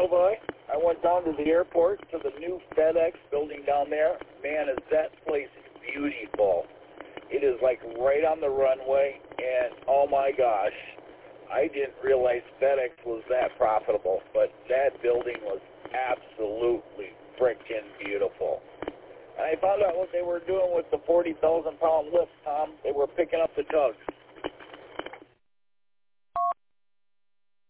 Levi. I went down to the airport to the new FedEx building down there. Man, is that place beautiful. It is like right on the runway, and oh my gosh, I didn't realize FedEx was that profitable, but that building was absolutely freaking beautiful. And I found out what they were doing with the 40,000-pound lift, Tom. They were picking up the tugs.